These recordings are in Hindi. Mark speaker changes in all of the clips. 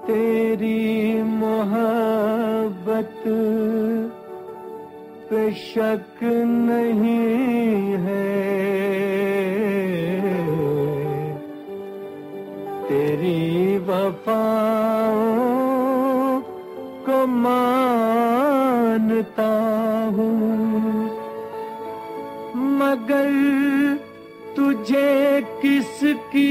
Speaker 1: तेरी मोहब्बत पे शक नहीं है, तेरी वफाओं को मानता हूँ, मगर तुझे किसकी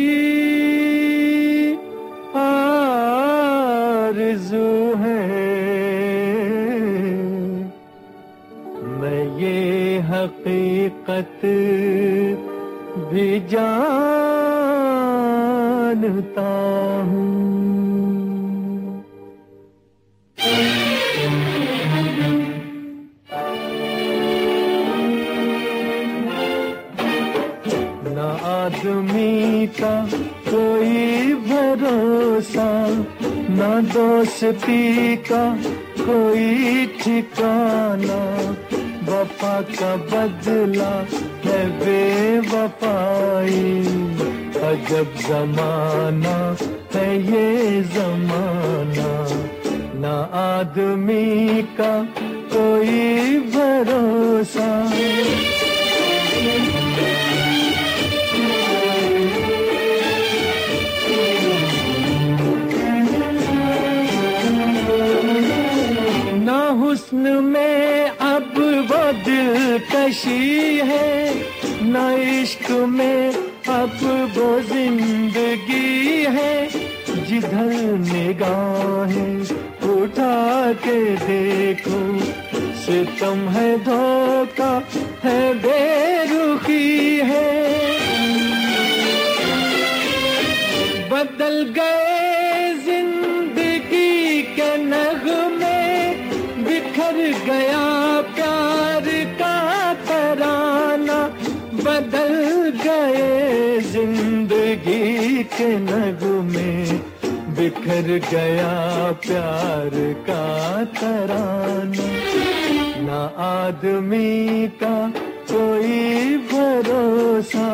Speaker 1: आरज़ू है। मैं ये हकीकत भी जानता हूँ। ना आदमी का कोई भरोसा, ना दोस्ती का कोई ठिकाना, वफा का बदला है बेवफाई। अजब जमाना है ये जमाना, ना आदमी का कोई भरोसा। ना हुस्न में अब वो दिलकशी है, ना इश्क में अब वो जिंदगी है। जिधर निगाहें उठा के देखो, सितम है, धोखा है, बेरुखी है। बदल गए जिंदगी के नगमे, बिखर गया प्यार का तराना। बदल गए जिंदगी के नगमे, बिखर गया प्यार का तराना। ना आदमी का कोई भरोसा,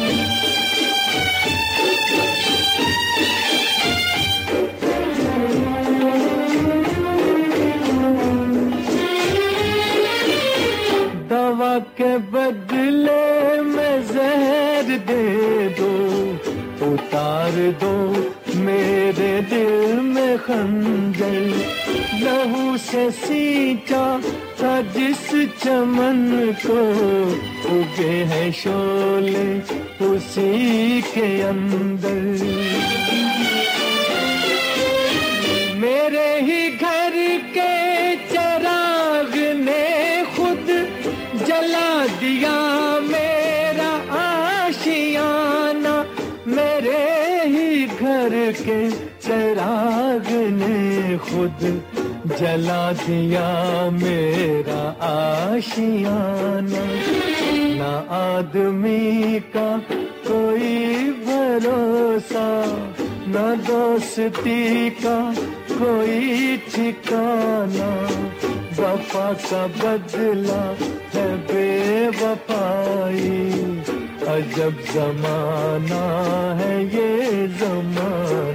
Speaker 1: दवा के बदले में जहर दे दो, उतार दो मेरे दिल में खंजर। लहू से सींचा था जिस चमन को, उगे हैं शोले उसी के अंदर। मेरे ही घर के चिराग ने खुद जला दिया मेरा आशियाना। मेरे ही घर के चिराग ने खुद जला दिया मेरा आशियाना। ना आदमी का कोई भरोसा, ना दोस्ती का कोई ठिकाना। वफा का बदला है बेवफाई। अजब जमाना है ये जमाना।